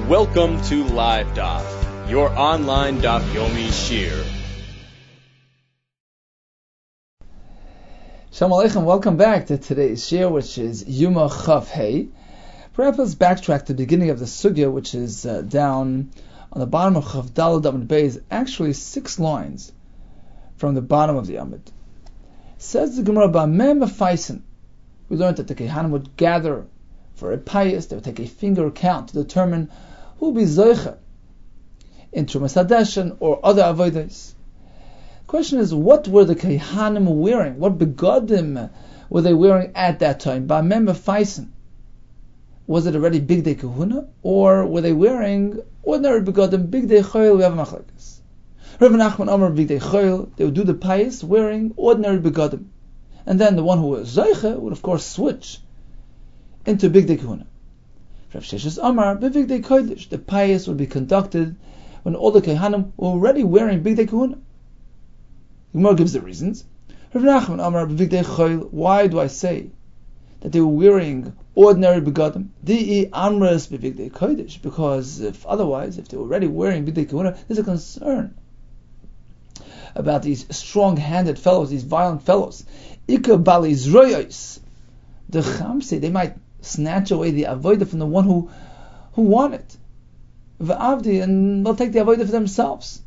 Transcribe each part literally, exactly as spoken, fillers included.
Welcome to Live Daf, your online Daf Yomi Shir. Shalom Aleichem, welcome back to today's shir, which is Yuma Chav Hey. Perhaps let's backtrack to the beginning of the sugya, which is uh, down on the bottom of Chav Daled Amud Beis, actually six lines from the bottom of the Amud. Says the Gemara, B'ameh Mefaisen. We learned that the Kehanim would gather for a pious, they would take a finger count to determine who will be Zoicha in Trumas Hadeshen or other avodas. The question is, what were the Kehanim wearing? What begodim were they wearing at that time? B'ameh Mefaisen. Was it already Big Day Kahuna, or were they wearing ordinary begodim? Big Day Choil, we have a machlekes. Rav Nachman Amar Big Day Choil, they would do the pious wearing ordinary begodim. And then the one who was Zoicha would of course switch into Big Day Kahuna. Rav Sheshes Amar B'Big Day Kodesh, the pious would be conducted when all the Kehanim were already wearing Big Day Kahuna. The Gemara gives the reasons. Rav Nachman Amar B'Big Day Choil, why do I say that they were wearing ordinary begodim? Di'i amras B'Big Day Kodesh, because if otherwise, if they were already wearing Big Day Kahuna, there's a concern about these strong-handed fellows, these violent fellows. Ika bali zroyos, the chamse, they might snatch away the avodah from the one who who won it. V'avdi, and they'll take the avodah for themselves.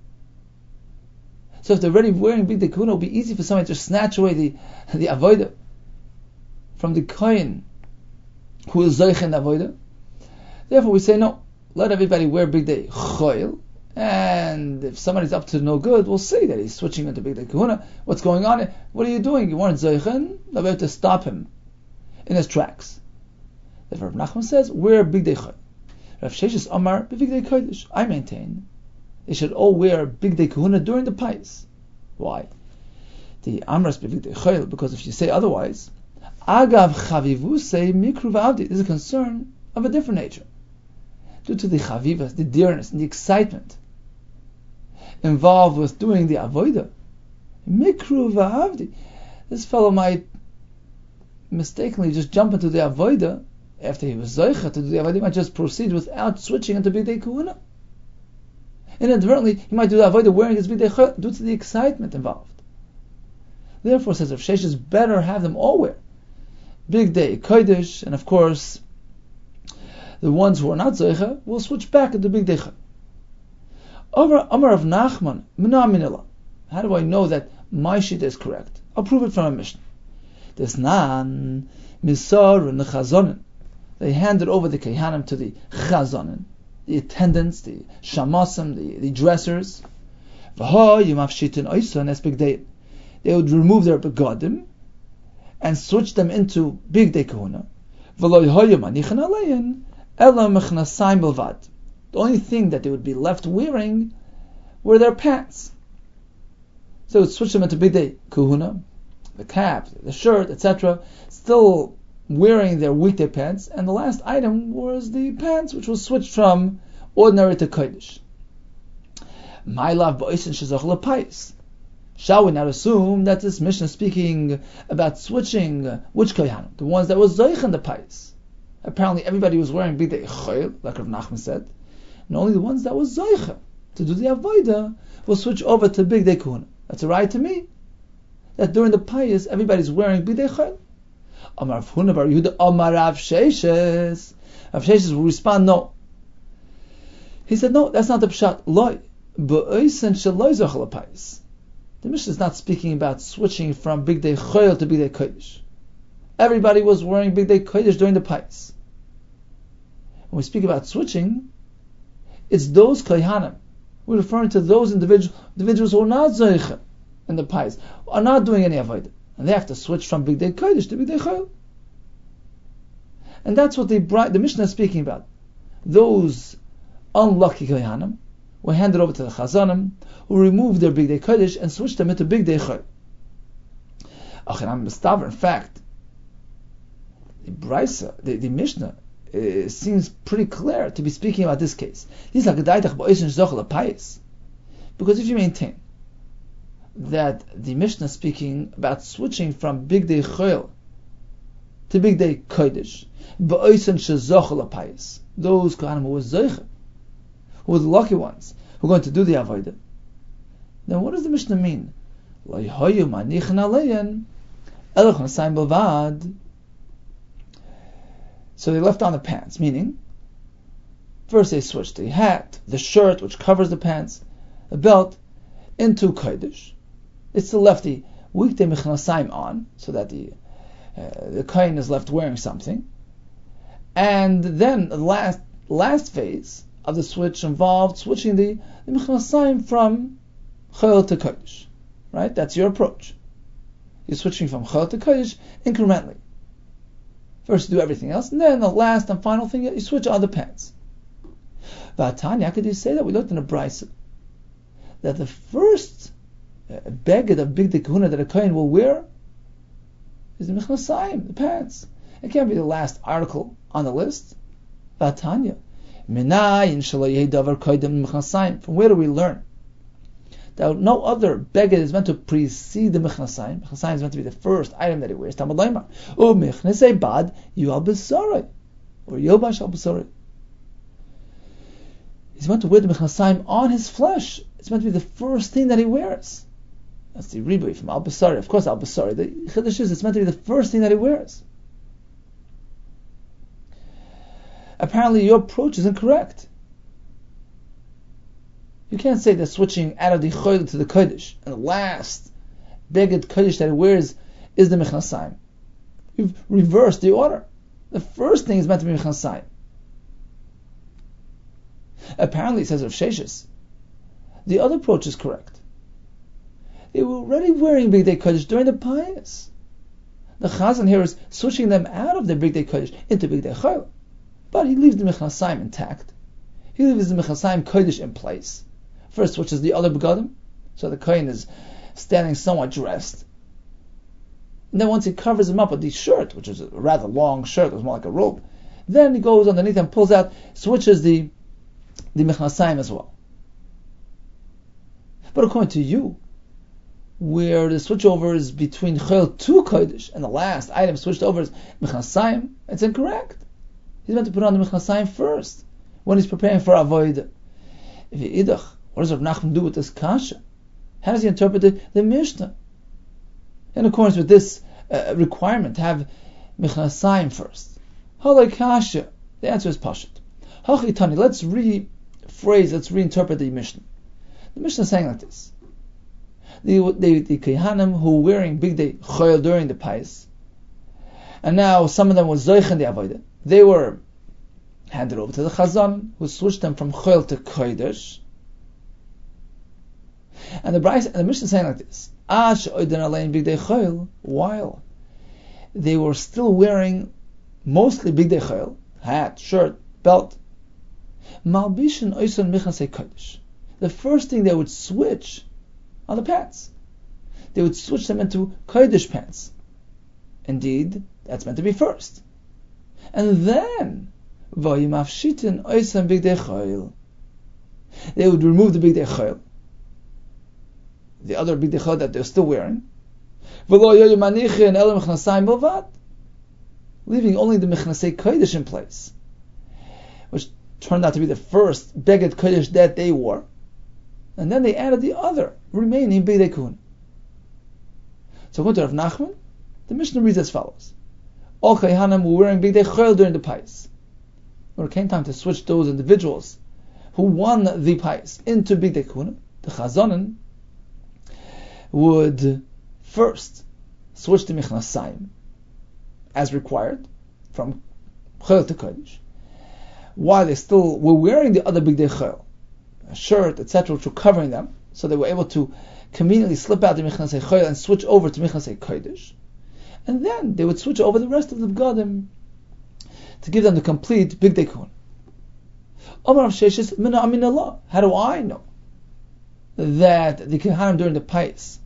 So if they're already wearing Big Day Kahuna, it'll be easy for somebody to snatch away the the avodah from the kohen who is zoich in the avodah. Therefore, we say no. Let everybody wear Big Day Choil, and if somebody's up to no good, we'll see that he's switching into Big Day Kahuna. What's going on? What are you doing? You weren't zoich, they'll be able to stop him in his tracks. Therefore, Rav Nachman says, wear Big Day Choil. Rav Sheshes Amar B'Big Day Kodesh. I maintain they should all wear Big Day Kahuna during the pious. Why? The Amras B'Big Day Choil, because if you say otherwise, Agav Chavivusei Mikru V'Avdi, there's a concern of a different nature. Due to the Chavivas, the dearness, and the excitement involved with doing the Avodah, Mikru V'Avdi, this fellow might mistakenly just jump into the Avodah after he was Zoicha to do the Avodah. He might just proceed without switching into Big Day Kahuna. Inadvertently, he might do the Avodah wearing his Big Day Choil due to the excitement involved. Therefore, says Rav Sheshes, better have them all wear Big Day Kodesh, and of course, the ones who are not Zoicha will switch back into Big Day Choil. Over Amar of Nachman, Mina Minila. How do I know that my shita is correct? I'll prove it from a Mishnah. This nan misar and the chazonin. They handed over the kehanim to the chazonin, the attendants, the shamasim, the, the dressers. They would remove their begodim and switch them into Big Day Kahuna. The only thing that they would be left wearing were their pants. So they would switch them into Big Day Kahuna, the cap, the shirt, et cetera, still wearing their weekday pants, and the last item was the pants, which was switched from ordinary to Kodesh. My love ba'osin shezach l'payis. Shall we not assume that this Mishnah is speaking about switching uh, which kohanim? The ones that was zoich in the payis. Apparently everybody was wearing Big Day Choil, like Rav Nachman said, and only the ones that was zoich to do the avodah will switch over to Big Day Kahuna. That's a right to me, that during the pious everybody's wearing Big Day Choil. Amar Rav Huna bar Yehuda Amar Rav Sheshes. Rav Sheshes will respond, no. He said, no, that's not the pshat. Loi ba'osin sheloi zoch l'payis. The Mishnah is not speaking about switching from Big Day Choil to Big Day Kodesh. Everybody was wearing Big Day Kodesh during the pious. When we speak about switching, it's those kohanim. We're referring to those individuals, individuals who are not zoich in the pious, are not doing any avodah, and they have to switch from Big Day Kodesh to Big Day Choil. And that's what the, the Mishnah is speaking about. Those unlucky kohanim were handed over to the chazanim, who removed their Big Day Kodesh and switched them into Big Day Choil. In fact, the Brisa, the, the Mishnah, uh, seems pretty clear to be speaking about this case. Because if you maintain that the Mishnah is speaking about switching from Big Day Choil to Bigdei Kodesh, ba'oisen shezochel apayis. Those Kohanim who were zeicha, who were the lucky ones, who are going to do the avodah. Then what does the Mishnah mean? Lo yehoyu manichin alein elech nasayim belvad. So they left on the pants, meaning, first they switched the hat, the shirt which covers the pants, the belt, into Kodesh. They still left the weekday mechnasayim on, so that the uh, the kohen is left wearing something. And then the last last phase of the switch involved switching the, the mechnasayim from chol to Kodesh. Right? That's your approach. You're switching from chol to Kodesh incrementally. First you do everything else, and then the last and final thing, you switch other pants. V'atanya, how could you say that? We looked in a brisa that the first uh, beged of Bigdei Kehuna that a kohen will wear is the mechnasayim, the pants. It can't be the last article on the list. V'atanya, minayin shelo yehi davar koydem mechnasayim. From where do we learn that no other beged is meant to precede the mechnasayim? Mechnasayim is meant to be the first item that he wears. Talmud Leimar, o mechnasei bad yu al besorei, or yobash al besorei. He's meant to wear the mechnasayim on his flesh. It's meant to be the first thing that he wears. That's the ribui from al basari. Of course, al basari. The chiddush is it's meant to be the first thing that he wears. Apparently, your approach is incorrect. You can't say that switching out of the choil to the kodesh and the last beged kodesh that he wears is the mechnasayim. You've reversed the order. The first thing is meant to be mechnasayim. Apparently, it says Rav Sheshes, the other approach is correct. They were already wearing Bigdei Kodesh during the pious. The Chazan here is switching them out of their Bigdei Kodesh into Bigdei Chayil. But he leaves the Mechnasayim intact. He leaves the Mechnasayim Kodesh in place. First switches the other Begadim, so the Kohen is standing somewhat dressed. And then once he covers him up with the shirt, which is a rather long shirt, it was more like a robe, then he goes underneath and pulls out, switches the the mechnasayim as well. But according to you, where the switchover is between chayil to kodesh and the last item switched over is mechnasayim, it's incorrect. He's meant to put on the mechnasayim first when he's preparing for avodah. If you idach, what does Rav Nachman do with this kasha? How does he interpret the, the Mishnah? In accordance with this uh, requirement to have mechnasayim first. Halay kasha. The answer is pashut. Hachitani, let's rephrase, let's reinterpret the Mishnah. The Mishnah is saying like this. The the, the Kehanim who were wearing Bigdei Chayil during the Pais, and now some of them were Zoich in the Avodah, they were handed over to the Chazan, who switched them from Chayil to Kodesh. And the, Bryce, and the Mishnah is saying like this. Ash Oiden Alein Bigdei Chayil, while they were still wearing mostly Bigdei Chayil, hat, shirt, belt, Malbishin Oison Mechnasei Kodesh. The first thing they would switch are the pants. They would switch them into Kodesh pants. Indeed, that's meant to be first. And then Vayimafshitin Oison Bigdei Chayil. They would remove the Bigdei Chayil, the other Bigdei Chayil that they're still wearing, V'lo yoyu manichin el mechnasayim bilvad, leaving only the Mechnasei Kodesh in place, which turned out to be the first Beged Kodesh that they wore, and then they added the other remaining Bigdei Kehuna. So according to Rav Nachman, the Mishnah reads as follows: All Kehanim were wearing Bigdei Chayil during the Pais. When it came time to switch those individuals who won the Pais into Bigdei Kehuna, the Chazanim would first switch the Mechnasayim as required from Chayil to Kodesh, while they still were wearing the other Bigdei Chayil, a shirt, et cetera, which were covering them, so they were able to conveniently slip out the Mechnasei Chayil and switch over to Mechnasei Kodesh. And then they would switch over the rest of the Begadim to give them the complete Bigdei Kehuna. Omar Rav Sheshes, Mina Amin Allah. How do I know that the Kehanim during the Pais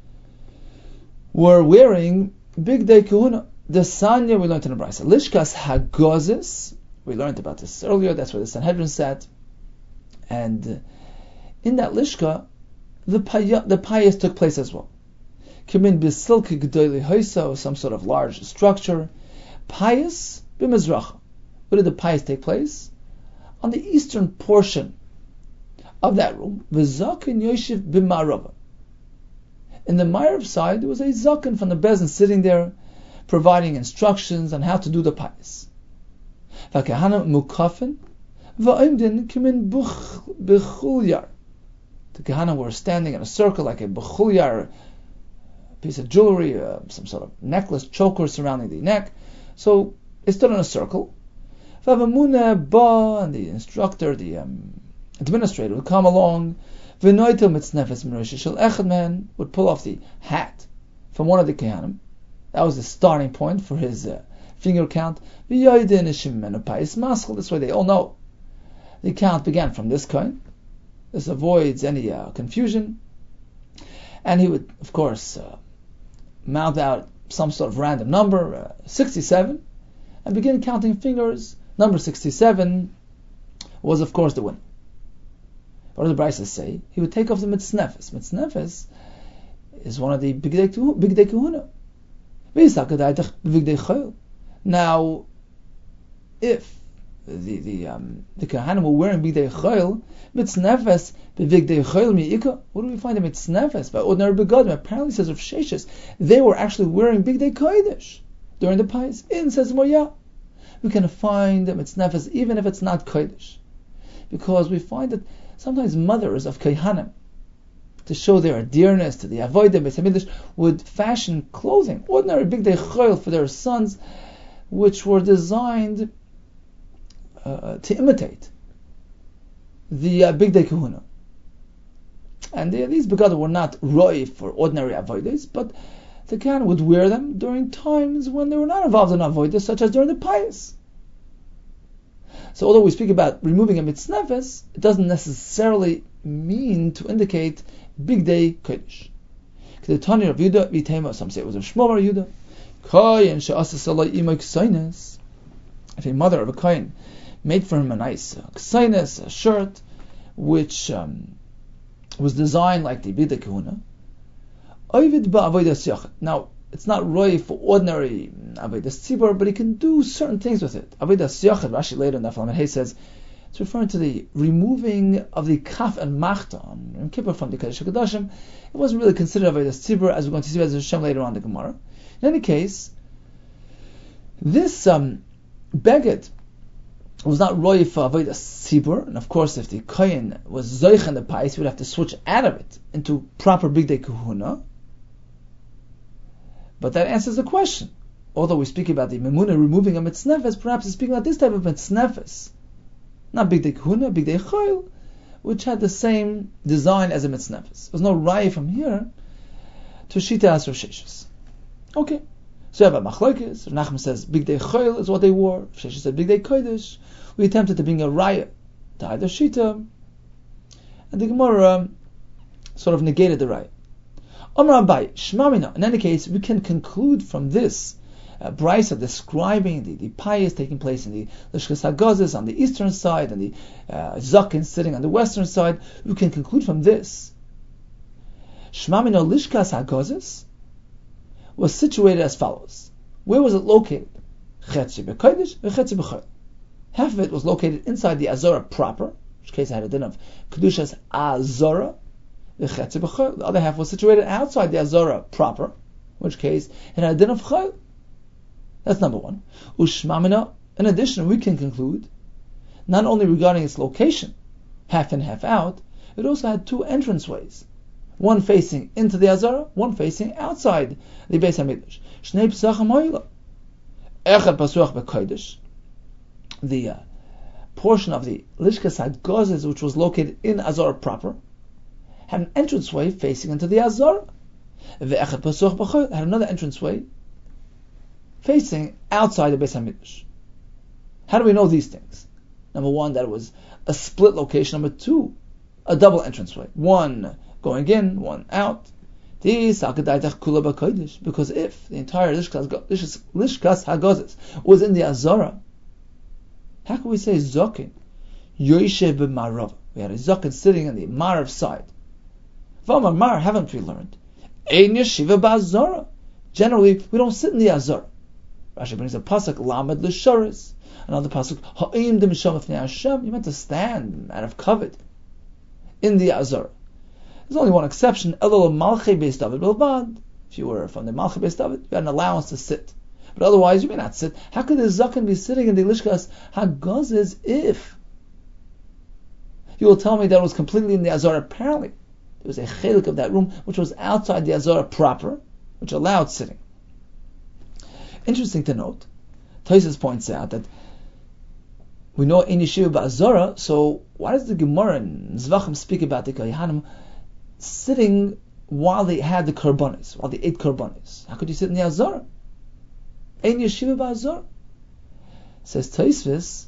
were wearing Bigdei Kehuna? The Sanya we learned in the Brisa. Lishkas Hagozis, we learned about this earlier, that's where the Sanhedrin sat. And in that Lishka, the paya, the Payas took place as well. Kimin Bisilki G'doli Hoysa, or some sort of large structure, Payas b'Mizracha. Where did the payas take place? On the eastern portion of that room. V'zaken yoshev b'Ma'arava. In the Ma'arav side, there was a zaken from the Bezin sitting there, providing instructions on how to do the payas. V'kehana mukafin v'oimdin kimin b'chulyar. The Kahana were standing in a circle like a b'chulyar, piece of jewelry, uh, some sort of necklace, choker surrounding the neck. So they stood in a circle. V'avamuna ba, and the instructor, the um, administrator, would come along. V'noitel mitznefes m'rosh shel echad man, would pull off the hat from one of the Kehanim. That was the starting point for his uh, finger count. V'yoydin ishim menu payis maschel. This way they all know. The count began from this kind. This avoids any uh, confusion. And he would, of course, uh, mouth out some sort of random number, uh, sixty-seven, and begin counting fingers. Number sixty-seven was, of course, the winner. What do the Braisos say? He would take off the mitznefes. Mitznefes is one of the bigdei kahuna. Now, if the the um, the Kohanim were wearing bigdei chayil, mitznefes b'bigdei chayil mi'ika. What do we find in mitznefes? By ordinary begadim. Apparently, says of Sheshes, they were actually wearing bigdei kodesh during the payas. In says Moya, we can find that mitznefes even if it's not kodesh, because we find that sometimes mothers of Kohanim, to show their dearness to the avodah Beis Hamikdash, would fashion clothing, ordinary bigdei chayil for their sons, which were designed Uh, to imitate the uh, bigdei kahuna. And they, these begadim were not roi for ordinary avodas, but the Kohen would wear them during times when they were not involved in avodas, such as during the payas. So although we speak about removing a mitznefes, it doesn't necessarily mean to indicate bigdei kodesh. The Tanya of Yudah v'tema, some say it was a Shmuel or Yudah. Kohen she'asa salai imay ksaynes. If a mother of a kohen made for him a nice uh, ksaynes, a shirt, which um, was designed like the bigdei kahuna. Ovid ba'avodas yachid. Now, it's not roi for ordinary avodas tzibur, but he can do certain things with it. Avodas yachid, Rashi later in Nafal He says, it's referring to the removing of the kaf and machta on Yom Kippur from the Kodesh HaKodashim. It wasn't really considered avodas tzibur, as we're going to see as Hashem later on in the Gemara. In any case, this um, beged was not roi for avodas tzibur, and of course, if the kohen was zoich in the payis, he would have to switch out of it into proper bigdei kahuna. But that answers the question. Although we speak about the memuna removing a mitznefes, perhaps we're speaking about this type of mitznefes, not bigdei kahuna, bigdei chayil, which had the same design as a mitznefes. There's no raya from here to shita as Rav Sheshes. Okay. So you have a machlokes. Nachman says bigdei chayil is what they wore. Sheshes said bigdei kodesh. We attempted to bring a raya to either shita, and the Gemara sort of negated the raya. Amar Abai, Shmamina. In any case, we can conclude from this uh, brisa describing the, the payas taking place in the Lishkas HaGozes on the eastern side and the uh, Zakin sitting on the western side. We can conclude from this. Shmamina Lishkas HaGozes was situated as follows. Where was it located? Chetzi b'kodesh v'chetzi b'chayil. Half of it was located inside the Azora proper, in which case it had a din of Kedushas Azora. The other half was situated outside the Azora proper, in which case it had a din of Chayil. That's number one. Ushmamina, in addition, we can conclude, not only regarding its location, half in, half out, it also had two entranceways. One facing into the Azora, one facing outside the Beis HaMikdash. Shnei Pesachim Hoila. Echad Pasuach B'Kodesh. The uh, portion of the Lishkas HaGozes, which was located in Azora proper, had an entranceway facing into the Azora. Ve'echad Pasuach B'Chayil had another entranceway facing outside the Beis HaMikdash. How do we know these things? Number one, that it was a split location. Number two, a double entranceway. One going in, one out. Because if the entire Lishkas HaGozes was in the Azora, how can we say Zokin? Yoishev b'Ma'arav. We had a Zokin sitting in the Ma'arav side. V'amar Mar, haven't we learned? Ein yeshiva ba'Azora. Generally, we don't sit in the Azora. Rashi brings a pasuk, Lamed l'shoris. Another pasuk, Ha'im d'misham l'fnei Hashem. You meant to stand out of covet in the Azara. There's only one exception, Elul Malchei Beis David Bilvad. If you were from the Malchei Beis David, you had an allowance to sit. But otherwise, you may not sit. How could the Zaken be sitting in the Lishkas Hagazes if you will tell me that it was completely in the Azara? Apparently, there was a chelik of that room which was outside the Azara proper, which allowed sitting. Interesting to note, Tosfos points out that we know in Yeshiva Ba'Azara, so why does the Gemara and Zvachim speak about the Kohanim sitting while they had the Korbanos, while they ate Korbanos? How could you sit in the Azara? Ein Yeshiva Ba'Azara. Says Tosfos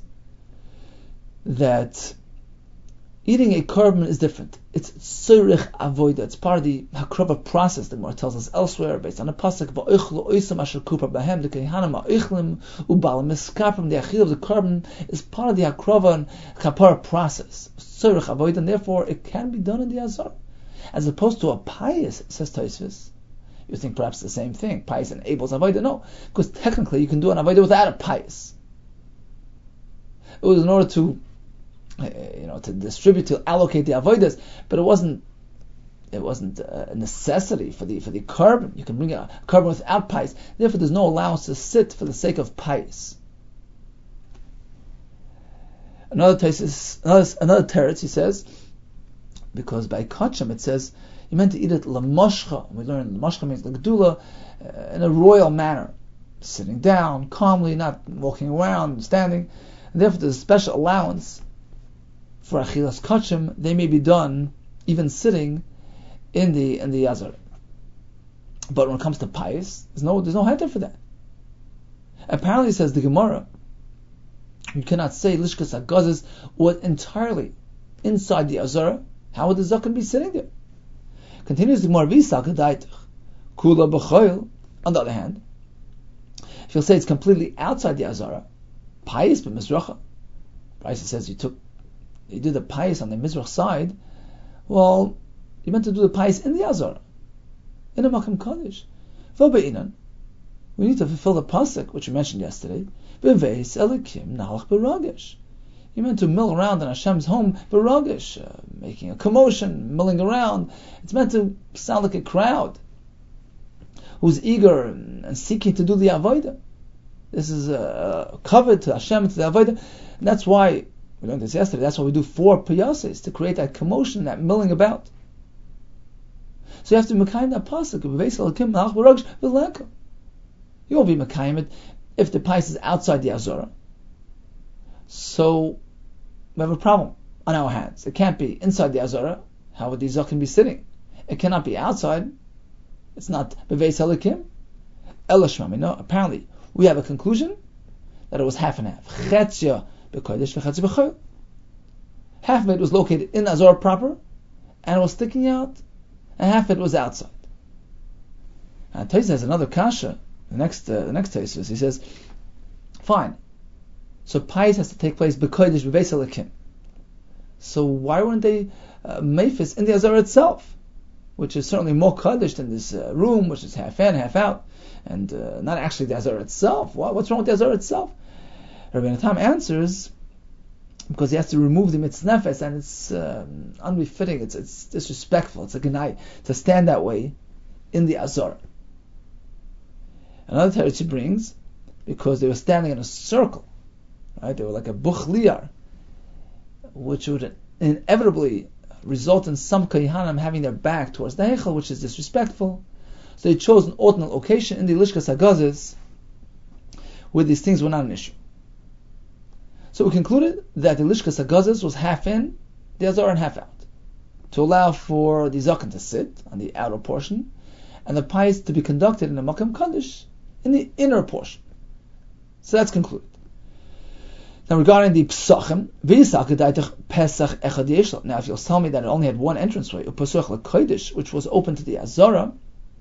that eating a korban is different. It's tzorich avoida. It's part of the hakrava process. The Gemara tells us elsewhere, based on the pasuk, "Va'oichlu oisam asher kupar b'hem." The kehanim ha'oichlim u'balam miskapim. The achil of the korban is part of the hakrava and kapara process. Tzorich avoida, and therefore it can be done in the azar, as opposed to a pious. Says Tosfos. You think perhaps the same thing. Pious enables avoida. No, because technically you can do an avoida without a pious. It was in order to, you know, to distribute, to allocate the avodas, but it wasn't. It wasn't a necessity for the for the korban. You can bring a korban without pious. Therefore, there's no allowance to sit for the sake of pious. Another tesis, another another teretz, he says, because by kacham it says you meant to eat it lamoshcha. We learn lamoshcha means l'gdula, uh, in a royal manner, sitting down calmly, not walking around, standing. And therefore, there's a special allowance for achilas kachim. They may be done even sitting in the in the yazar. But when it comes to pious, there's no there's no heter for that. Apparently, says the Gemara, you cannot say lishkas hagazes was entirely inside the azara. How would the zaken be sitting there? Continues the Gemara, v'isakadaitach kula b'choil. On the other hand, if you'll say it's completely outside the azara, pious but mizracha. Rashi says you took you did the pious on the mizrach side. Well, you meant to do the pious in the azara, in a makam kodesh. V'be'inan, we need to fulfill the pasuk which we mentioned yesterday. B'veis elikim nalach b'ragesh. You meant to mill around in Hashem's home, b'ragesh, uh, making a commotion, milling around. It's meant to sound like a crowd who's eager and, and seeking to do the avodah. This is a, a covet to Hashem, to the avodah. And that's why, we learned this yesterday, that's why we do four piyases, to create that commotion, that milling about. So you have to mekayim that pasuk, b'veis elikim nalach b'ragesh v'lekom. You won't be mekayim it if the pious is outside the azara. So we have a problem on our hands. It can't be inside the azara. How would the zaken be sitting? It cannot be outside. It's not beveis halikim. Elashmami. No, apparently we have a conclusion that it was half and half. Chetzia b'kodesh v'chetzia b'choil. Half of it was located in the azara proper, and it was sticking out, and half of it was outside. And Tosfos has another kasha. The next, uh, the next Tosfos, he says, fine. So pious has to take place b'kodesh b'veis halikim. So why weren't they uh, meifis in the azara itself, which is certainly more kodesh than this uh, room, which is half in, half out, and uh, not actually the azara itself? What, what's wrong with the azara itself? Rabbi Natan answers, because he has to remove the mitznefes, and it's um, unbefitting, it's, it's disrespectful, it's a genai to stand that way in the azara. Another teretz he brings, because they were standing in a circle, right? They were like a buchliyar, which would inevitably result in some kohanim having their back towards the heichal, which is disrespectful. So they chose an alternate location in the lishkas hagazes, where these things were not an issue. So we concluded that the lishkas hagazes was half in the azara and half out, to allow for the zaken to sit on the outer portion, and the pious to be conducted in the makam kodesh in the inner portion. So that's concluded. Now regarding the psachim, pesach echad yeshlo. Now if you'll tell me that it only had one entranceway, upasuch lekodesh, which was open to the azara,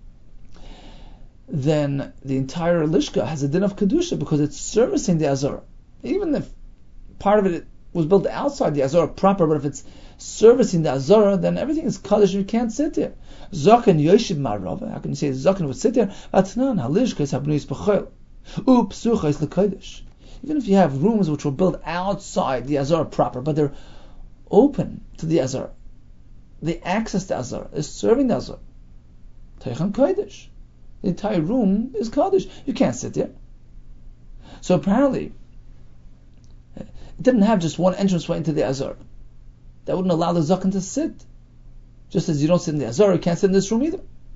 then the entire lishka has a din of kedusha because it's servicing the azara. Even if part of it was built outside the azara proper, but if it's servicing the azara, then everything is kaddish. You can't sit there. Zaken yoshiv marav. How can you say zaken would sit there? Atnan halishka is habnus b'chol. Upsuchos l'kodesh. Even if you have rooms which were built outside the Azara proper, but they're open to the Azara, they access the Azara, they're serving the Azara. Teichan kodesh. The entire room is kodesh. You can't sit there. So apparently, it didn't have just one entranceway into the Azara. That wouldn't allow the zaken to sit. Just as you don't sit in the Azara, you can't sit in this room either.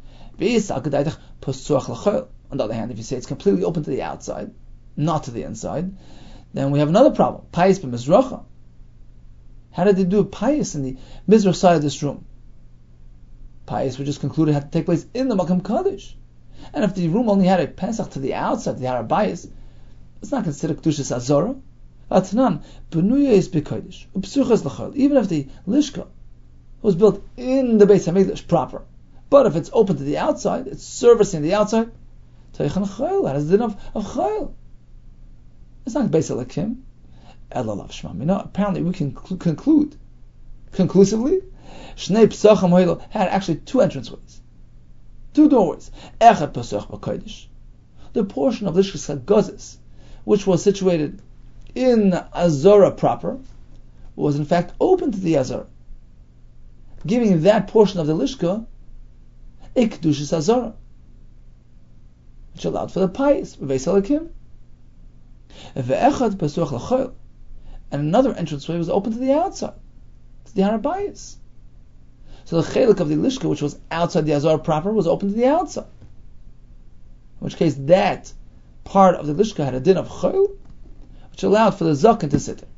On the other hand, if you say it's completely open to the outside, not to the inside, then we have another problem. Payis b'mizracha. How did they do payis in the mizrach side of this room? Payis, we just concluded, had to take place in the Makam Kadosh. And if the room only had a Pesach to the outside, the Harabayis, it's not considered Kedushas Azora. Atnan, Benuya is B'Kodesh, Upsuchas L'chol. Even if the Lishka was built in the Beis HaMikdash proper, but if it's open to the outside, it's servicing the outside, Teichan Chayil, that is the din of, of Chayil. It's not Beis HaLakim, Elalav Shmam. You know, apparently we can cl- conclude, conclusively, Shnei Pesachim Hoilo had actually two entranceways. Two doorways. Echad Pesach B'Kodesh. The portion of Lishkas HaGozis, which was situated in Azora proper, was in fact open to the Azora, giving that portion of the Lishka a Kedushas Azora, which allowed for the Payis, Beis HaLakim. Ve'echad Pesach L'Chol. And another entranceway was open to the outside, to the Harabayis. So the chelik of the Lishka, which was outside the Azor proper, was open to the outside. In which case, that part of the Lishka had a din of chayil, which allowed for the zaken to sit there.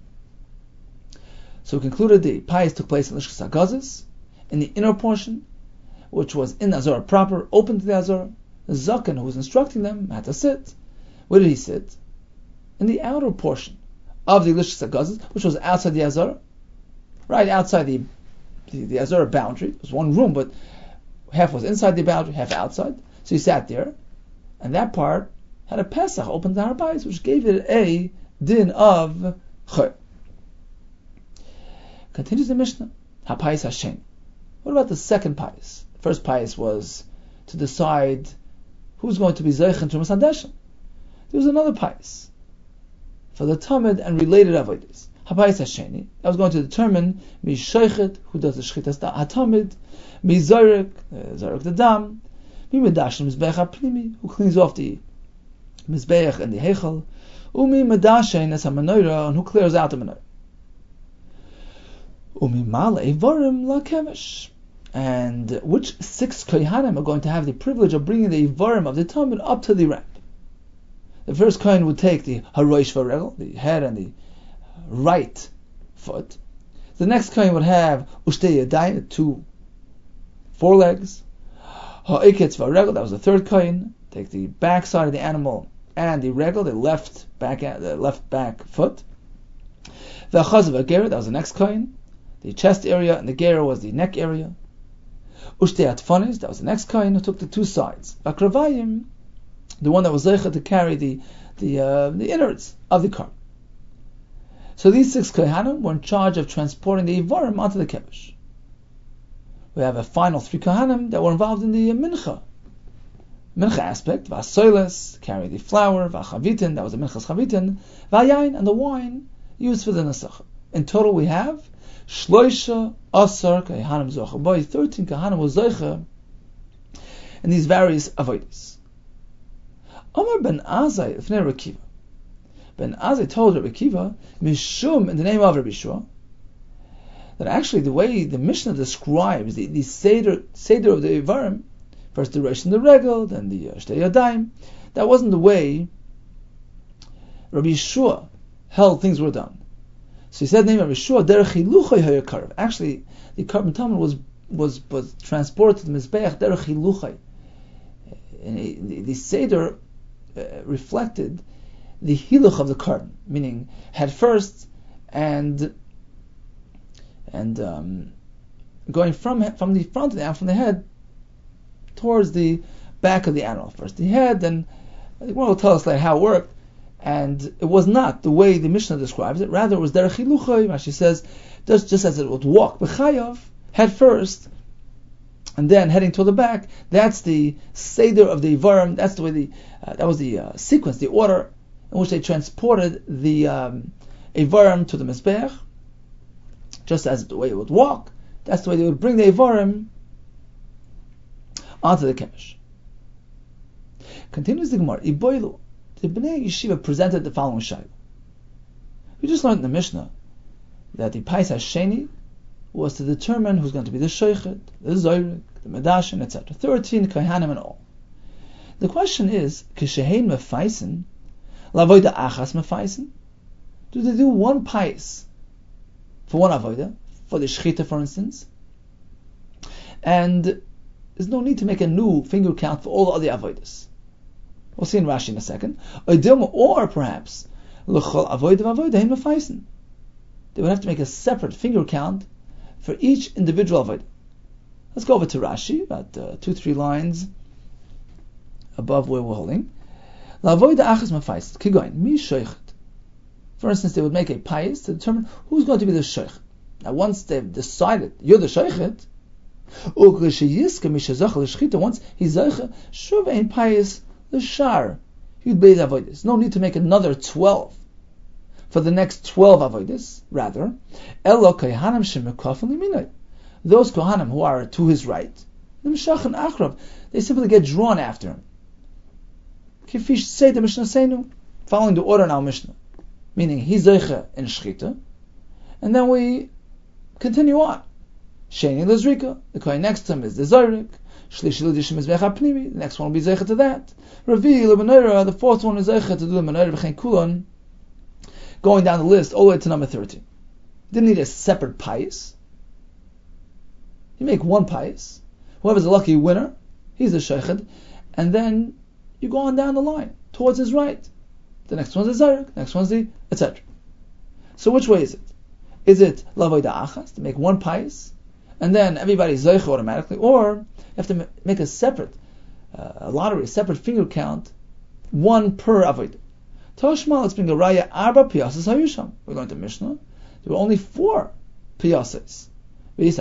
So we concluded the payis took place in Lishkas HaGozis, in the inner portion, which was in the Azor proper, open to the Azor. The zaken who was instructing them had to sit. Where did he sit? In the outer portion of the Lishkas HaGozis, which was outside the Azor, right outside the The, the Azora boundary. It was one room, but half was inside the boundary, half outside. So he sat there, and that part had a Pesach open to Harabayis, which gave it a din of Chayil. Continues the Mishnah. HaPayis Hashem. What about the second Payis? The first Payis was to decide who's going to be Zeich in Trumas Hadeshen. There was another Payis for the Tamid and related avodas. HaPayis Hasheni, that was going to determine mi sheichet, who does the shchitas hatamid, mi zarek, zarek the dam, mi medashin mizbeach hapnimi, who cleans off the mizbeach and the heichal, umi medashin es ha-menorah, and who clears out the menorah. Umi mala ivarim la kemesh, and which six kohanim are going to have the privilege of bringing the ivarim of the tamid up to the ramp. The first kohen would take the haroish varegel, the head and the right foot. The next kohen would have ushtei yadayim, two forelegs. Ha'iketz v'regel, that was the third kohen. Take the back side of the animal and the regel, the left back, the left back foot. V'achaz v'gera, that was the next kohen. The chest area and the gera was the neck area. Ushtei atfonis, that was the next kohen who took the two sides. V'akravayim, the one that was zeicha to carry the the uh, the innards of the cart. So these six kohanim were in charge of transporting the ivarim onto the kevish. We have a final three kohanim that were involved in the mincha, mincha aspect. Vasoiles, carry the flour. Vachavitin, that was the minchas chavitin. Vayayin, and the wine used for the nesach. In total, we have shloisha asar kohanim zocha. Boy, thirteen kohanim was zocha in these various avodas. Omar ben Azai l'fnei Rabbi Akiva. Ben Azai told Rabbi Akiva, Mishum, in the name of Rabbi Shua, that actually the way the Mishnah describes the, the Seder, Seder of the Ivarim, first the Rosh and the Regel, then the Shtei Yadayim, that wasn't the way Rabbi Shua held things were done. So he said the name of Rabbi Shua, Derech Hiluchay Hayakarav. Actually, the Karban Talmud was, was, was transported to the Mizbeach, Derech Hiluchay. The, the Seder uh, reflected the hiluch of the curtain, meaning head first and and um, going from from the front of the animal, from the head towards the back of the animal. First the head, then I think one will tell us later how it worked. And it was not the way the Mishnah describes it. Rather, it was derech hiluchay. Rashi says just just as it would walk b'chayav, head first, and then heading toward the back, that's the Seder of the Ivarim, that's the way the, uh, that was the uh, sequence, the order in which they transported the um, Ivarim to the Mizbeach, just as the way it would walk, that's the way they would bring the Ivarim onto the Kemesh. Continues the Gemara, Iboilu, the Bnei Yeshiva presented the following shayla. We just learned in the Mishnah that the Pais HaSheni was to determine who's going to be the Sheikhet, the Zoyrik, the Medashin, et cetera. Thirteen Kohanim and all. The question is, Kishehein Mefaisen, Lavoida Achas Mefaisen? Do they do one Pais for one Avoida, for the Shechita for instance, and there's no need to make a new finger count for all the other Avoidas? We'll see in Rashi in a second. Or perhaps, L'chol Avoida Avoida Hein Mefaisen. They would have to make a separate finger count for each individual avodah. Let's go over to Rashi, about uh, two, three lines above where we're holding. L'avoida achas mefais kigoin mi sheichet. For instance, they would make a payis to determine who's going to be the sheichet. Now, once they've decided you're the sheichet, once he's zeicha, shuv ein payis l'shar. You'd be the avodas. No need to make another twelve for the next twelve avodas. Rather, elo kohanim shemekafel liminai. Those kohanim who are to his right, they simply get drawn after him. Kifish say the Mishnah Seinu, following the order in our Mishnah, meaning he's zeicha in shchita, and then we continue on. Sheni lezrika, the kohen next to him is the zorik. Shlishi l'dishim is becha pnimi. The next one will be zeicha to that. Ravi l'menorah, the fourth one is zeicha to do the menorah v'chein kulon. Going down the list all the way to number thirteen. Didn't need a separate payis. You make one payis. Whoever's a lucky winner, he's the sheikhid, and then you go on down the line towards his right. The next one's the zarik, next one's the et cetera. So which way is it? Is it lavoida achas to make one payis, and then everybody's zeich automatically, or you have to make a separate, uh, a lottery, a separate finger count, one per avodah. Toshma, let's bring a raya arba piyasas hayusham. We're going to Mishnah. There were only four piyasas. If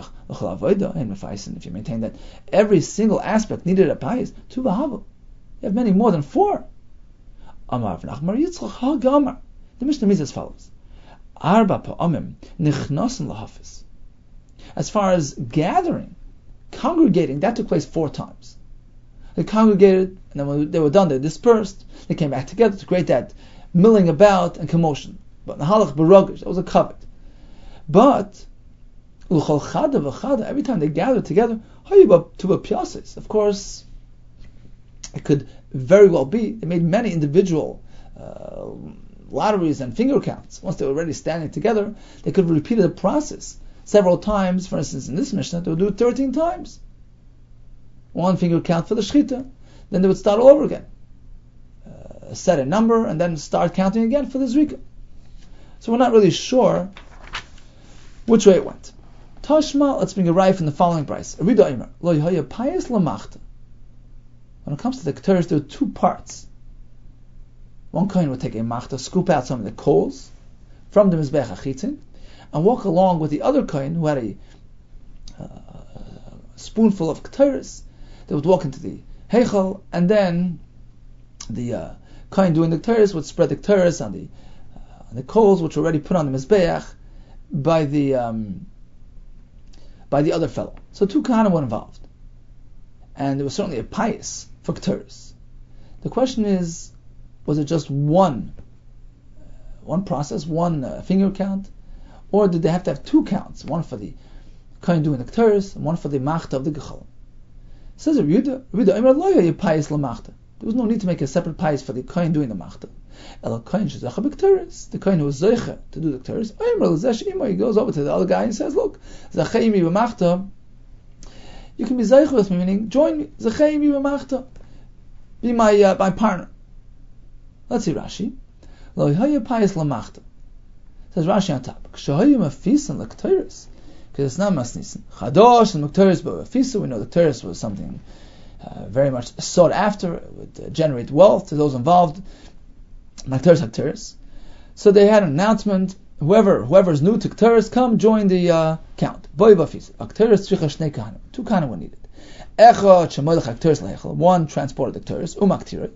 you maintain that every single aspect needed a payis, tu v'havu. You have many more than four. Amar v'nachmar yitzchak ha-gamar. The Mishnah means as follows: Arba pa'amim nichnasen lahafis. As far as gathering, congregating, that took place four times. They congregated, and then when they were done, they dispersed. They came back together to create that milling about and commotion. But Nahalach Barogish, that was a covet. But every time they gathered together, of course, it could very well be they made many individual uh, lotteries and finger counts. Once they were already standing together, they could have repeated the process several times. For instance, in this Mishnah, they would do it thirteen times. One finger count for the shechita, then they would start all over again. Uh, set a number, and then start counting again for the zrika. So we're not really sure which way it went. Tashma, let's bring a raya from the following price. When it comes to the Ketores, there are two parts. One kohen would take a machta, scoop out some of the coals from the Mizbech HaChitzin, and walk along with the other kohen who had a uh, spoonful of Ketores. They would walk into the Heichal, and then the uh, kohen doing the Ketores would spread the Ketores on the uh, on the coals which were already put on the Mizbeach by the um, by the other fellow. So two Kohanim were involved, and there was certainly a payis for Ketores. The question is, was it just one one process, one uh, finger count, or did they have to have two counts, one for the kohen doing the Ketores and one for the machta of the Gechal? Says Yehuda, there was no need to make a separate payis for the kohen doing the machta. The kohen who was zeicha to do the Ketores, he goes over to the other guy and says, look, you can be zeicha with me, meaning join me, be my uh, my partner. Let's see Rashi. Says Rashi on top, because it's not masnisin. Chadosh and Ketores, but Fisa, we know the Ketores was something uh, very much sought after. It would uh, generate wealth to those involved. Ketores, Ketores. So they had an announcement whoever whoever is new to Ketores, come join the uh, count. Two kahanim were needed. One transported the Ketores, umaktira,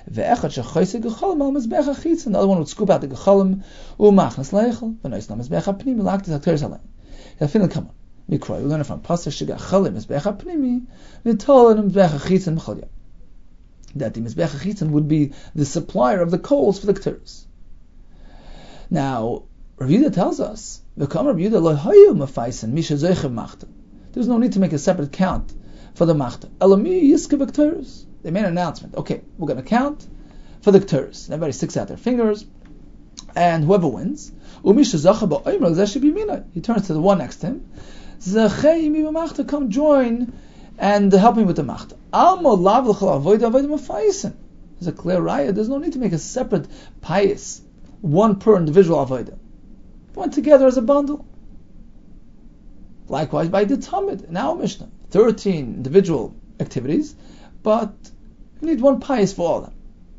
the other one would scoop out the gecholim, umachnas leichel, v'nois na mizbeach hapnimi, lak the Ketores alein. Come on. We learn it from Pasuk Shiga Chalim Mizbeach HaPnimi Nitol and Mizbeach HaChitzon B'chol Yom. That the Mizbeach HaChitzon would be the supplier of the coals for the Ketores. Now, Rav Yehuda tells us, V'kam Rav Yehuda lo hayu mafaysen misha zoichem machta. There's no need to make a separate count for the machta. Elami yiske b'Ketores. They made an announcement. Okay, we're going to count for the Ketores. Everybody sticks out their fingers, and whoever wins, umisha zacha ba'omer zesh b'yamina. He turns to the one next to him. Come join and help me with the machta. There's a clear raya. There's no need to make a separate pious, one per individual avodah. Went together as a bundle. Likewise by the Talmud in our Mishnah, thirteen individual activities, but you need one pious for all of them.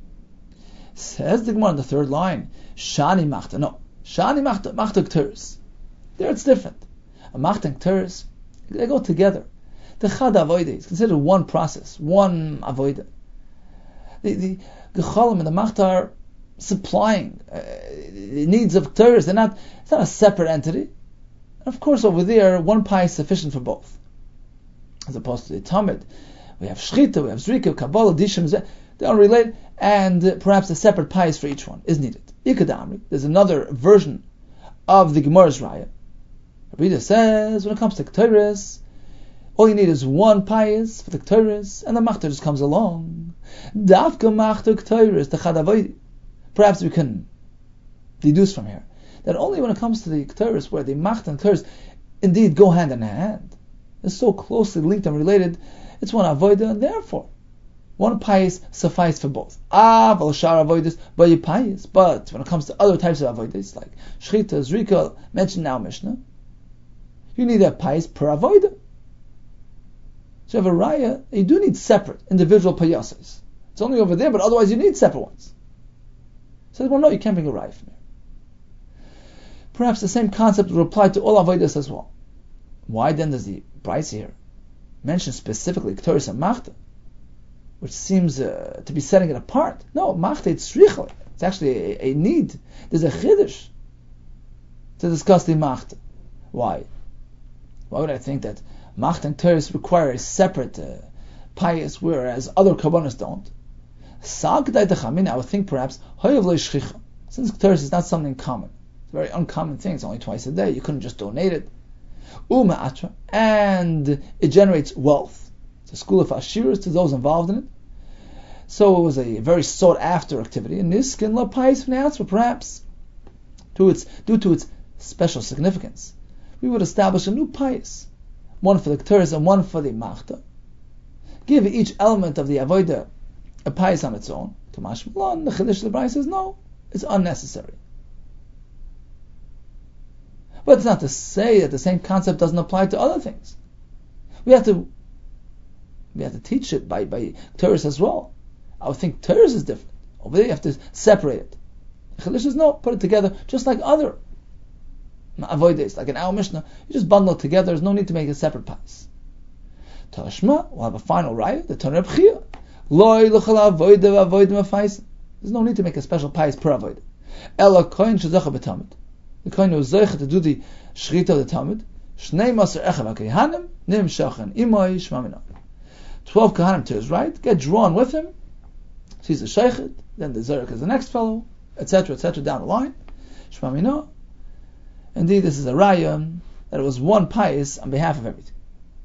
Says the Gemara on the third line, Shani machta. No, Shani machta machta Ketores. There it's different. A machta and Ketores, they go together. The chad avodah is considered one process, one avodah. The the gecholim and the machta are supplying uh, the needs of Ketores. They're not. It's not a separate entity. And of course, over there, one pie is sufficient for both. As opposed to the Talmud, we have shchita, we have zrika, kabbalah, dishim. They are related, and uh, perhaps a separate pie is for each one is needed. Ikadamri. There's another version of the Gemara's raya. Rabbi says, when it comes to Ketores, all you need is one pious for the Ketores, and the machta just comes along. Dafka machta Ketores, the chad avodah. Perhaps we can deduce from here that only when it comes to the Ketores, where the machta and Ketores indeed go hand in hand, they're so closely linked and related, it's one avodah, and therefore one pious suffices for both. Ah, val shar avodas, but you pious. But when it comes to other types of avodas, like shchita, zrika, mentioned now Mishnah, you need a pious per avodah. So you have a raya, you do need separate individual payasas. It's only over there, but otherwise you need separate ones. So well, no, you can't bring a raya from here. Perhaps the same concept will apply to all avodas as well. Why then does the Bryce here mention specifically Ketores and machta, which seems uh, to be setting it apart? No, machta it's tzricha. It's actually a, a need. There's a chiddush to discuss the machta. Why? Why would I think that machta and Ketores require a separate uh, pious, whereas other kabbanas don't? I would think perhaps since Ketores is not something common, it's a very uncommon thing. It's only twice a day. You couldn't just donate it. And it generates wealth. It's a school of ashiras to those involved in it. So it was a very sought after activity. And this skin la pious from perhaps to its due to its special significance, we would establish a new pious, one for the Ketores and one for the machta. Give each element of the avodah a pious on its own. Kamash Malon, the Chiddush of the Brayso says no, it's unnecessary. But it's not to say that the same concept doesn't apply to other things. We have to we have to teach it by by Ketores as well. I would think Ketores is different. Over there you have to separate it. The Chiddush says no, put it together just like other avodas, like in our Mishnah. You just bundle it together. There's no need to make a separate pious. Talashma, we'll have a final raya, the Tanur B'chia. There's no need to make a special pious per avodah. Ela kohen shezacha b'tamid. The kohen who is zeicha to do the shchita of the Talmud. Shnei maser echav ha'kehanim nim shachen imoi shmamina. Twelve kahanim to his right get drawn with him. So he's a sheikhet. Then the zerek is the next fellow, et cetera, et cetera, down the line. Shmamina. Indeed, this is a raya that it was one pious on behalf of everything.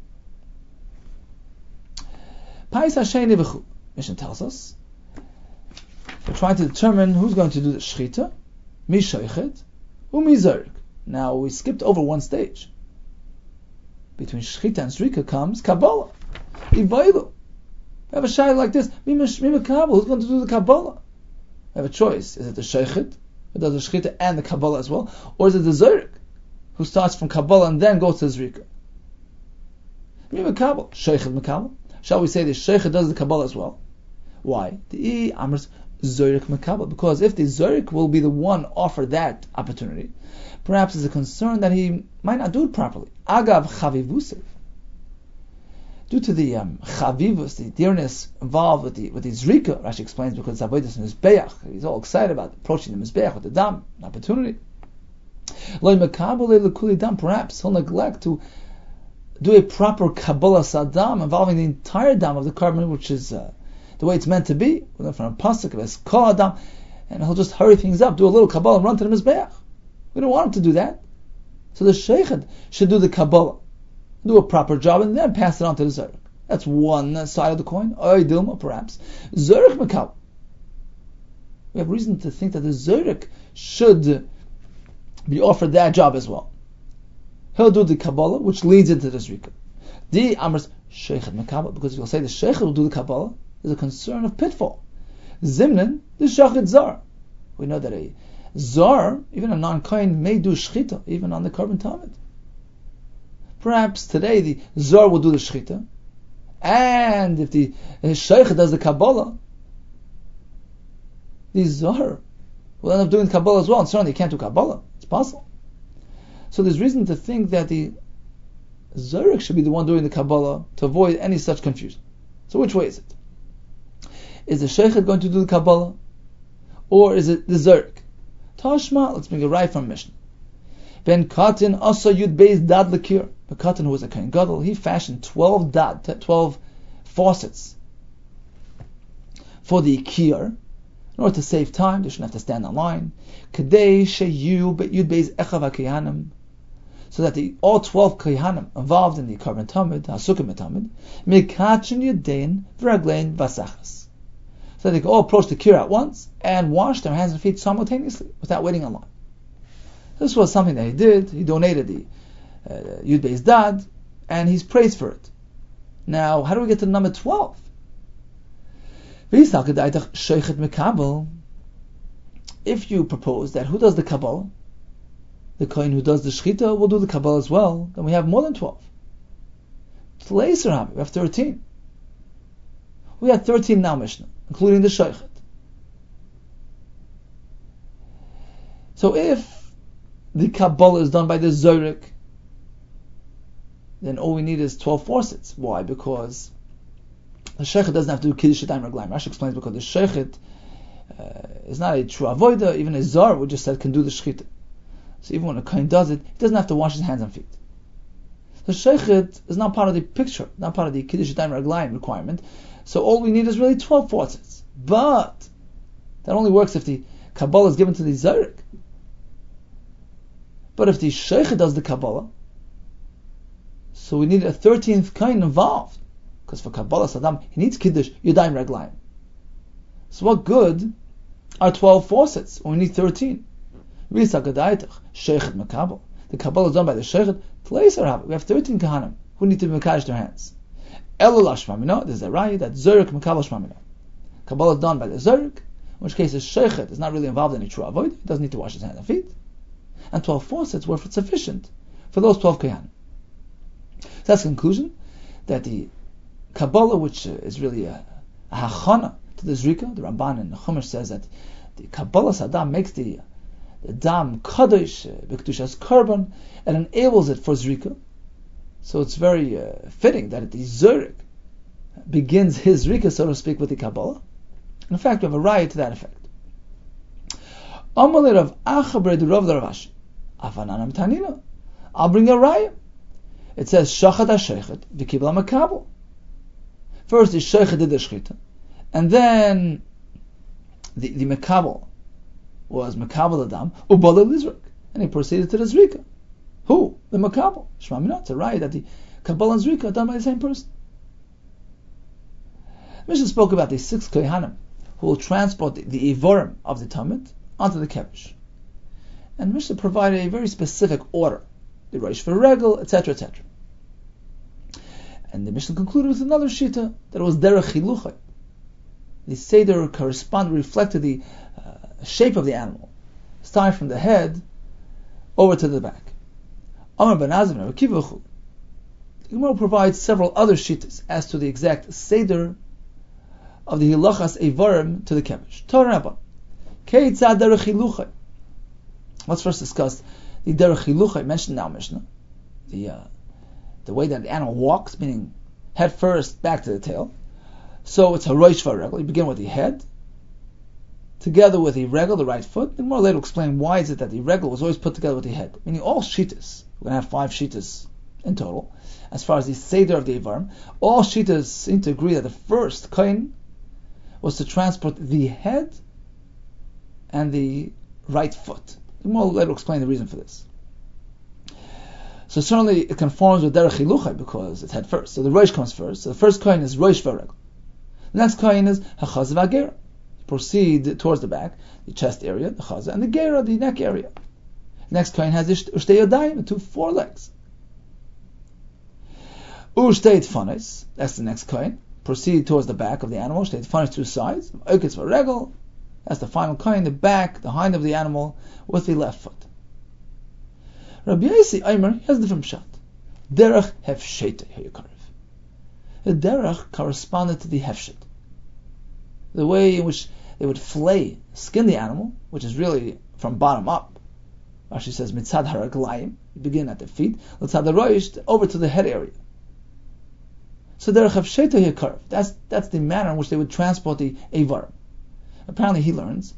Pious hasheni v'chu. Mishnah tells us we're trying to determine who's going to do the shchita, mi sheichet, u mi zerek. Now we skipped over one stage. Between shchita and zrika comes kabbalah, ivaylu. We have a shayla like this: mi mekabel. Who's going to do the kabbalah? We have a choice: is it the sheichet who does the shchita and the kabbalah as well, or is it the zerek who starts from kabbalah and then goes to zrika? Mi mekabel, sheichet mekabel. Shall we say the sheichet does the kabbalah as well? Why? The amrs Zorik Makabel, because if the Zorik will be the one offered that opportunity, perhaps there's a concern that he might not do it properly. Agav Chavivusif. Due to the um, Chavivus, the dearness involved with the with the Zrika, Rashi explains, because it's Avodas Mizbeach, he's all excited about approaching the Mizbeach with the Dam, an opportunity. Perhaps he'll neglect to do a proper Kabbalah Sadam involving the entire Dam of the carbon, which is uh, the way it's meant to be. We learn from a pasuk of es kol Adam, and he'll just hurry things up, do a little Kabbalah and run to the Mizbeach. We don't want him to do that. So the Sheikhid should do the Kabbalah, do a proper job, and then pass it on to the Zurich. That's one side of the coin. Oy Dilma, perhaps. Zurich Makal. We have reason to think that the Zurich should be offered that job as well. He'll do the Kabbalah, which leads into the Zrika. The Amrs Sheikhid Makabel, because if you'll say the Sheikhid will do the Kabbalah, there's a concern of pitfall. Zimnin, the Sheikhid Zar. We know that a Zar, even a non-Kohen, may do Shchita, even on the carbon Talmud. Perhaps today the Zar will do the Shchita, and if the Sheikh does the Kabbalah, the Zar will end up doing Kabbalah as well, and certainly he can't do Kabbalah. It's possible. So there's reason to think that the Zurich should be the one doing the Kabbalah to avoid any such confusion. So which way is it? Is the Sheikh going to do the Kabbalah, or is it the Zurich? Tashma, let's bring a right from Mishnah. Ben Katan also Yud Beis Dad Lakir. Ben Katan, who was a Kohen Gadol, he fashioned twelve dad, twelve faucets for the Kiyar. In order to save time, they shouldn't have to stand on line. Kadei sheyu Yud Beis Echav HaKehanim, so that the all twelve Kehanim involved in the carbon Talmud, Hasukim Talmud, Mikachin Yudein V'Raglein Vasachas, so they could all approach the Kiyar at once and wash their hands and feet simultaneously without waiting on line. This was something that he did. He donated the uh, Yud Beis Dad, and he's praised for it. Now, how do we get to number twelve? If you propose that who does the Kabbalah, the Kohen who does the Shechita will do the Kabbalah as well, then we have more than twelve. We have thirteen. We have thirteen now, Mishnah, including the Shechet. So if the Kabbalah is done by the Zorik, then all we need is twelve faucets. Why? Because the Shechet doesn't have to do Kiddush Yadayim Raglayim. Rashi explains because the Shechet uh, is not a true avoida. Even a Zar, we just said, can do the Shechita. So even when a Kohen does it, he doesn't have to wash his hands and feet. The Shechet is not part of the picture, not part of the Kiddush Yadayim Raglayim requirement. So all we need is really twelve faucets. But that only works if the Kabbalah is given to the Zorik. But if the Sheikh does the Kabbalah, so we need a thirteenth Kohen involved. Because for Kabbalah Saddam, he needs Kiddush, Yadayim Raglayim. So what good are twelve faucets when we need thirteen? The Kabbalah is done by the Sheikh. We have thirteen Kahanim who need to be Mekadosh their hands. Elul Ashmamina, there's a Raya that Zorik Mekabel Shmamina. Kabbalah is done by the Zorik, in which case the Sheikh is not really involved in a true avoid, he doesn't need to wash his hands and feet. And twelve faucets were sufficient for those twelve Kahanim. So that's the conclusion, that the Kabbalah, which is really a, a hachana to the Zrika, the Ramban in the Chumash says that the Kabbalah Saddam makes the, the Dam Kadosh, B'Kedushas Karban, and enables it for Zrika. So it's very uh, fitting that the Zorik begins his Zrika, so to speak, with the Kabbalah. And in fact, we have a raya to that effect. Amalei Rav Achabre de Rav Ravashi. Afananam Tanina. I'll bring a raya. It says Shachad HaSheichet v'Kibla Makabel. First, the Sheikh did the Shechita, and then the, the Mekabel was Mekabel Adam, Ubala Lizrik, and he proceeded to the Zrika. Who? The Mekabel. Shema Minah, it's a right that the Kabbalah and Zrika are done by the same person. Mishnah spoke about the six Kohanim who will transport the, the Ivorim of the Talmud onto the Kevish. And Mishnah provided a very specific order, the Reish for Regel, et cetera, et cetera. And the Mishnah concluded with another shita, that it was derech chiluchay. The seder corresponded, reflected the uh, shape of the animal, starting from the head over to the back. Amar ben Azim and Akiva Chul. The Gemara provides several other shitas as to the exact seder of the hilachas evarim to the kevish. Torah Rabban. Keitzad derech hiluchay. Let's first discuss the derech hiluchay mentioned now, Mishnah. The uh, the way that the animal walks, meaning head first, back to the tail. So it's harosh v'regel. You begin with the head, together with the regel, the right foot. And more later will explain why is it that the regel was always put together with the head. Meaning all shitas, we're going to have five shitas in total, as far as the seder of the Ivarim, all shitas seem to agree that the first kain was to transport the head and the right foot. The more later will explain the reason for this. So certainly it conforms with derech hiluchay because it's head first. So the rosh comes first. So the first kain is rosh v'regel. The next kain is hachaz v'agera. Proceed towards the back, the chest area, the chaza, and the gera, the neck area. Next kain has ushtei yadayim, the two forelegs. Ushtei tfanis, that's the next kain. Proceed towards the back of the animal. Ushtei tfanis, two sides. Oiketz v'regel, that's the final kain, the back, the hind of the animal, with the left foot. Rabbi Yossi Aimer, he has a different shot. Derech hefshet hayukarev. The derech corresponded to the hefshet, the way in which they would flay, skin the animal, which is really from bottom up. Rashi says mitzad haraglayim, you begin at the feet, mitzad harosh, over to the head area. So derech hefshet hayukarev. That's that's the manner in which they would transport the evarim. Apparently, he learns,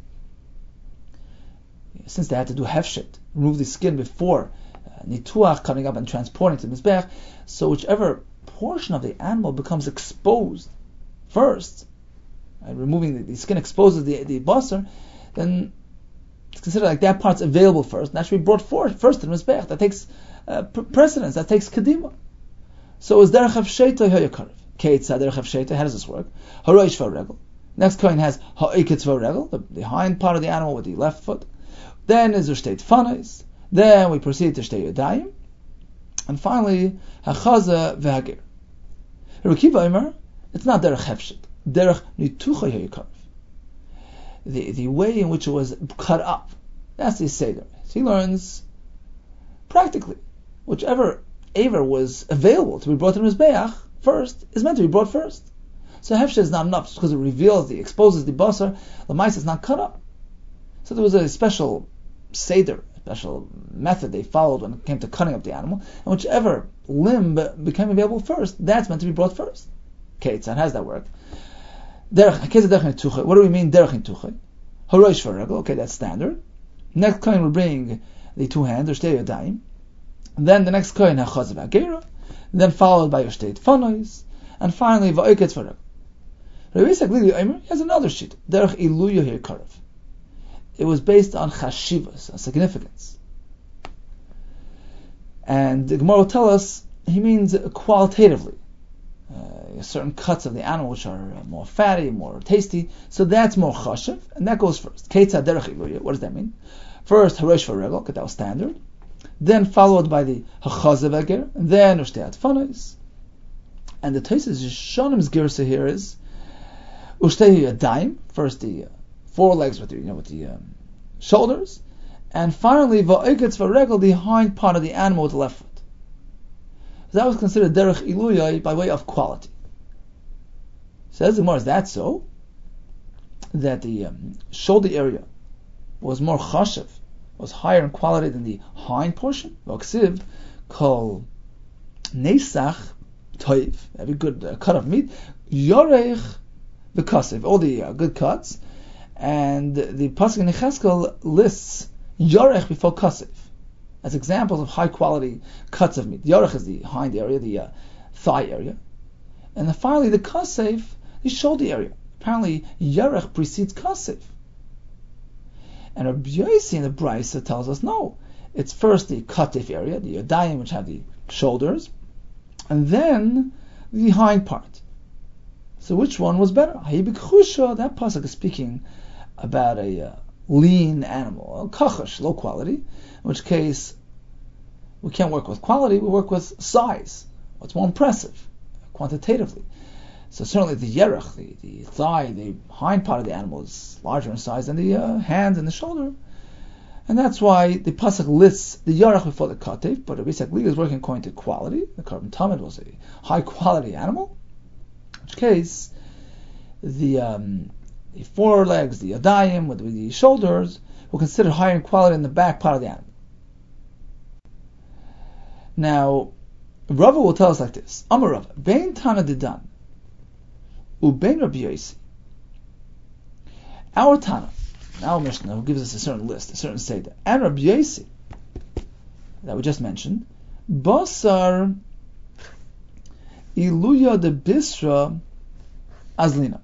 since they had to do hefshet, remove the skin before uh, nituach coming up and transporting to the mizbech, so whichever portion of the animal becomes exposed first, right, removing the, the skin exposes the the basar, then it's considered like that part's available first, and that should be brought forth first in the mizbech. That takes uh, precedence, that takes kedima. So is derech havsheita hayakarev. Keitzad derech havsheita. How does this work? Harosh v'regel. Next kohen has ha'iketz v'regel, the, the hind part of the animal with the left foot. Then is ushtei tfanos. Then we proceed to shtei yadayim, and finally hachaza v'hager. Rabbi Kiva Omer, it's not derech hefshet, derech nituchay hayukarev. The the way in which it was cut up, that's the seder. So he learns practically whichever aver was available to be brought to the mizbeach first is meant to be brought first. So hefshet is not enough just because it reveals, the exposes the basar. The mice is not cut up. So there was a special seder, a special method they followed when it came to cutting up the animal, and whichever limb became available first, that's meant to be brought first. Okay, so how does that work? What do we mean derech nituchay? Harosh v'regel. Okay, that's standard. Next kohen will bring the two hands, ushtei yadayim. Then the next kohen hachaz v'agera. Then followed by ushtei tfanos, and finally va'iketz v'regel. Rabbi Yitzchak Lili Omer has another sheet, derech iluya hayukarev. It was based on chashivas, on significance. And the Gemara will tell us he means qualitatively. Uh, certain cuts of the animal which are more fatty, more tasty, so that's more chashiv, and that goes first. Keitzad derech iluya, what does that mean? First, harosh v'regel, that was standard. Then followed by the hachazav v'ager, then ushtei tfanos. And the Tosfos Yeshonim's girsa here is ushtei yadayim, first the uh, four legs with the, you know, with the um, shoulders, and finally va'iketz v'regel, the hind part of the animal with the left foot. So that was considered derech iluyah by way of quality. Says the Gemara, is that so? That the um, shoulder area was more chashiv, was higher in quality than the hind portion? V'oksiv kol nesach toiv, every good uh, cut of meat, yorech v'kasev, all the uh, good cuts. And the pasuk in Yecheskel lists yorech before kasev as examples of high quality cuts of meat. Yorech is the hind area, the uh, thigh area, and then finally the kasev, the shoulder area. Apparently, yorech precedes kasev. And Rabbi Yossi in the Brisa tells us no, it's first the katif area, the yadayim, which have the shoulders, and then the hind part. So which one was better? That pasuk is speaking about a uh, lean animal, a kachash, low quality, in which case we can't work with quality, we work with size, what's more impressive, quantitatively. So certainly the yerech, the, the thigh, the hind part of the animal is larger in size than the uh, hand and the shoulder. And that's why the pasuk lists the yerech before the katif, but Rabbi Yitzchak Lili is working according to quality. The Karban Tamid was a high quality animal, in which case the, um, the forelegs, the yadayim, with the shoulders, were considered higher in quality than the back part of the animal. Now, Rava will tell us like this: Amar Rava, Bein Tana Didan, Ubein Rabbi Yosi. Our Tana, our Mishnah, who gives us a certain list, a certain seder, and Rabbi Yosi, that we just mentioned, Basar Iluya de Bisra Azlina.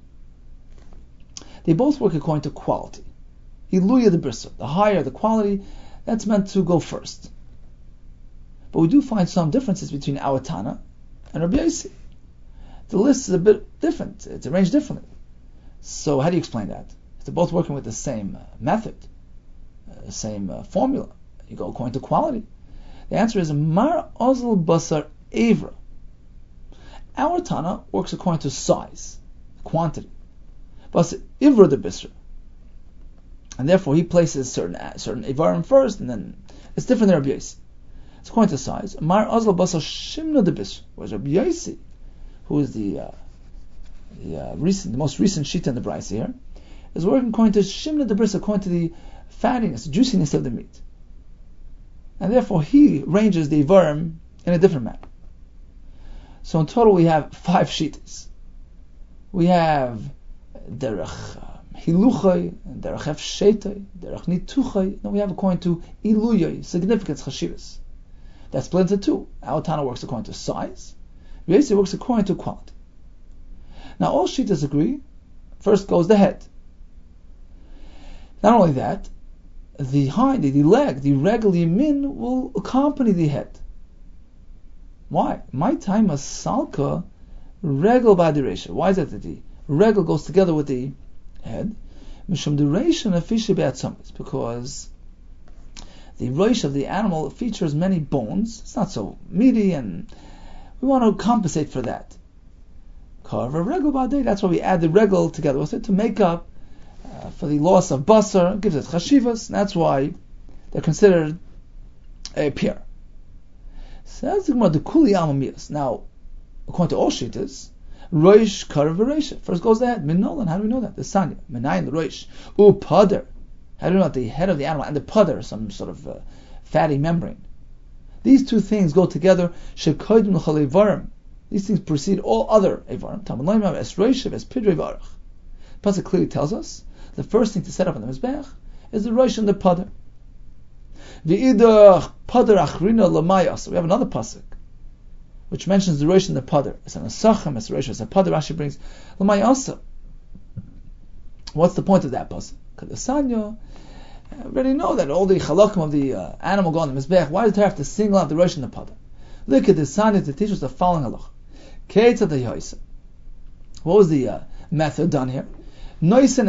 They both work according to quality. Iluya de Bisra, the higher the quality, that's meant to go first. But we do find some differences between our Tana and Rabbi Yosi. The list is a bit different. It's arranged differently. So how do you explain that? If they're both working with the same uh, method, uh, the same uh, formula, you go according to quality. The answer is Mar Ozl Basar Evra. Our Tana works according to size, quantity. Basar Ivra de Bisra. And therefore he places certain uh, certain Evarim first, and then it's different than Rabbi Yosi. It's according to size. Mar Ozl Basar Shimna de Bisra. Whereas Rabbi Yosi, who is the uh, the uh, recent, the most recent shita in the Brisa here, is working according to Shimna de Bisra, according to the fattiness, the juiciness of the meat. And therefore he ranges the Ivarim in a different manner. So in total we have five shitas. We have Derech Hiluchay, Derech Efshetai, Derech Nituchay. Then we have according to Iluyay, significance, Chashivas. That's split into two. Our Tana works according to size. Yosi works according to quality. Now all shitas agree, first goes the head. Not only that, the hind, the, the leg, the regel yamin will accompany the head. Why? My time as salka regel badiresha. Why is that that the regel goes together with the head? Mishum duration afisha be'atzamis, because the reish of the animal features many bones. It's not so meaty, and we want to compensate for that. However, regel ba'day, that's why we add the regel together with it to make up uh, for the loss of basar. It gives it chashivas, and that's why they're considered a pair. So that's the Gemara, the kuli amamiyas. Now, according to all shitas, roish karav v'reisha. First goes the head. Minolan, how do we know that? The sanya. Minayin the roish. U pader. How do we know that the head of the animal and the pader, some sort of uh, fatty membrane? These two things go together. Shekoidim l'chal evarim. These things precede all other evarim. Talmud Loimav es roishav es pidrei varach. Pasuk clearly tells us the first thing to set up on the mizbeach is the roish and the pader. V'idach pader achrina l'mayas. We have another pasuk which mentions the roish and the pader. It's an asachem, it's a roish, it's a pader. Rashi brings l'mayasa. What's the point of that pasuk? Because the sanya already know that all the chalakim of the uh, animal go on the mizbeach. Why does it have to single out the roish and the pader? Look at the sanya to teach us the following halach. What was the uh, method done here? He placed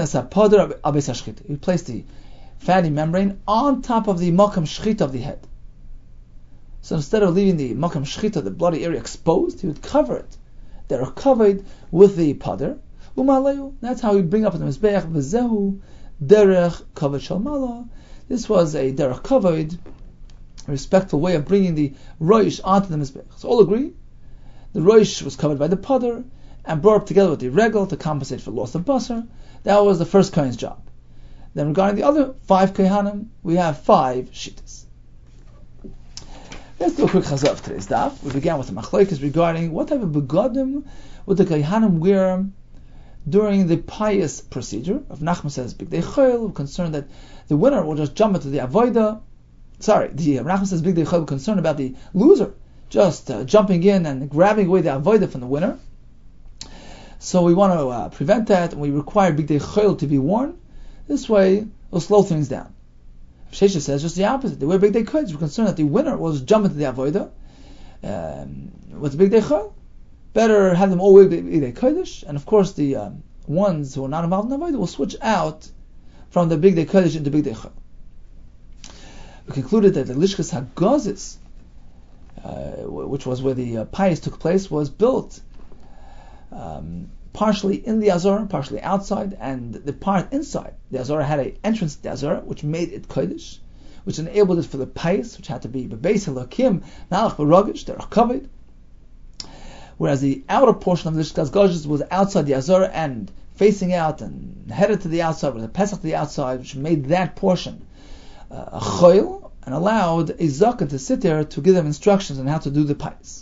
the fatty membrane on top of the makam shchita of the head. So instead of leaving the makam shchita, the bloody area, exposed, he would cover it. They are covered with the pader. That's how we bring up in the mizbeach. V'zehu derech kavod shalmala. This was a derech kavod, a respectful way of bringing the roish onto the mizbeach. So all agree, the roish was covered by the pader and brought up together with the regel to compensate for loss of basar. That was the first kohen's job. Then regarding the other five kohanim, we have five shitas. Let's do a quick chazar of today's daf. We began with the machlokes regarding what type of begadim would the kohanim wear during the pious procedure. Rav Nachman says bigdei chol, we're concerned that the winner will just jump into the avodah. Sorry, the Rav Nachman says bigdei chol, we're concerned about the loser just uh, jumping in and grabbing away the avodah from the winner. So we want to uh, prevent that, and we require bigdei chol to be worn. This way, it'll slow things down. Shesha says just the opposite. They wear bigdei kodesh. We're concerned that the winner will just jump into the avodah um, with bigdei chol. Better have them all wear bigdei kodesh, and of course the um, ones who are not involved in the avodah will switch out from the bigdei kodesh into bigdei chol. We concluded that the lishkas hagazis, uh, which was where the uh, pious took place, was built um, partially in the Azorah, partially outside, and the part inside the Azorah had an entrance to the Azorah, which made it kodesh, which enabled it for the pious, which had to be bebeis halakim, nalach b'rogish, derech kavod. whereas the outer portion of the Lishkas Kodesh was outside the Azor and facing out and headed to the outside, with the Pesach to the outside, which made that portion uh, a choil, and allowed a Zaken to sit there to give them instructions on how to do the pies.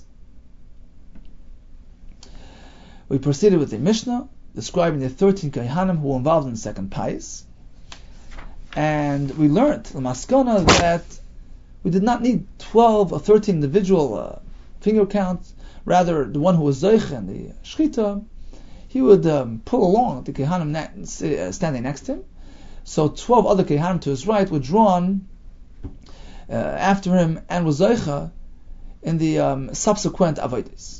We proceeded with the Mishnah, describing the thirteen Kohanim who were involved in the second pies, and we learned the Maskana that we did not need twelve or thirteen individual uh, finger counts. Rather, the one who was Zoich and the Shchita, he would um, pull along the Kehanim ne- uh, standing next to him. So twelve other Kehanim to his right were drawn uh, after him and was Zoicha in the um, subsequent Avodas.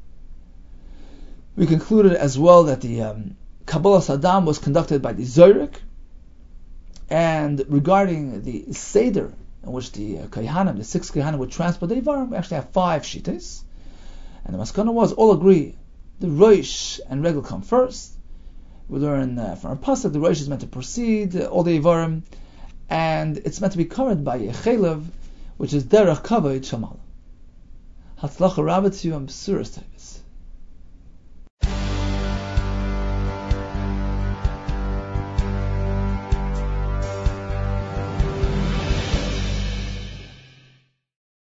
We concluded as well that the um, Kabbalah Saddam was conducted by the Zorik, and regarding the Seder, in which the uh, Kehanim, the six Kehanim would transport the Ivarim, we actually have five Shitas. And the Maskana was, all agree, the Rosh and Regel come first. We learn uh, from our Pasuk, the Rosh is meant to precede uh, all the Ivarim, and it's meant to be covered by a Chelev, which is Derech Kavod Shamal. Hatzlacha Rabbi to you and B'suras Tevis.